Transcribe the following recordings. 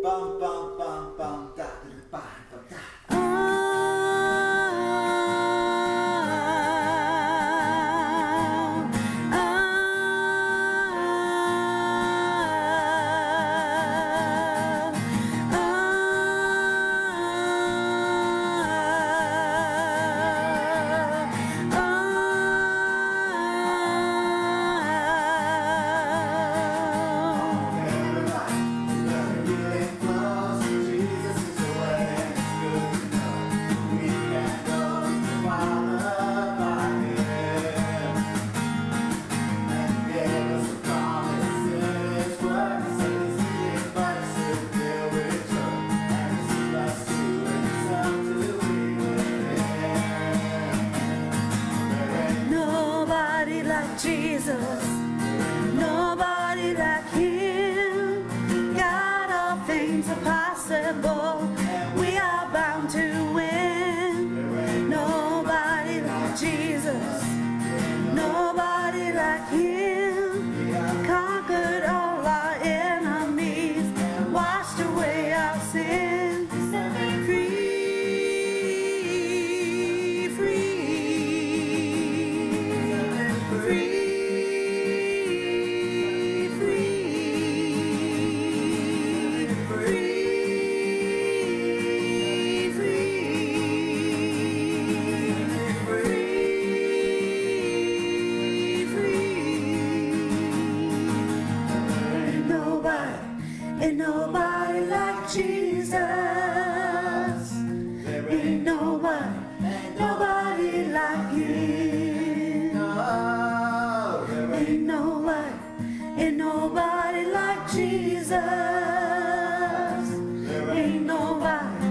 Bum, bum, bum, bum, da, da, da, da, da. Jesus, nobody like him. God, all things are possible. We are bound to win. Nobody like Jesus, nobody like him. Conquered all our enemies, washed away our sins. Free, free, free. Ain't nobody like Jesus. Ain't nobody like him. Ain't nobody like Jesus. Ain't nobody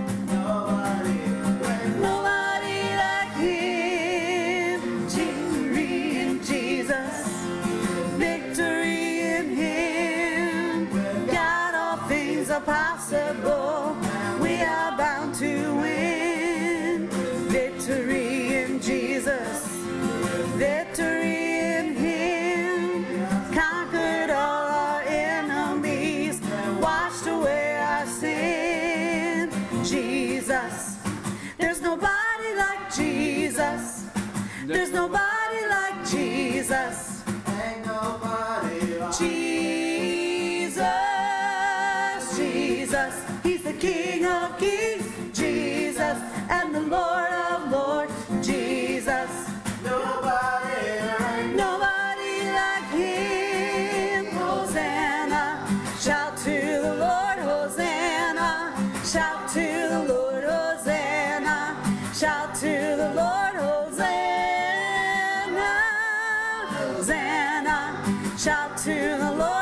like him. Victory in Jesus. Victory in him. God, all things are possible. We are bound to win. Victory in Jesus. Victory in him. Conquered all our enemies. Washed away our sin. Jesus. There's nobody like Jesus. There's nobody like Jesus. Ain't nobody like Jesus, Jesus, he's the King of Kings. Jesus, and the Lord of Lords. Jesus, nobody like him. Hosanna, shout to the Lord. Hosanna, shout to the Lord. Hosanna, shout to the Lord. Hosanna, Hosanna, shout to the Lord.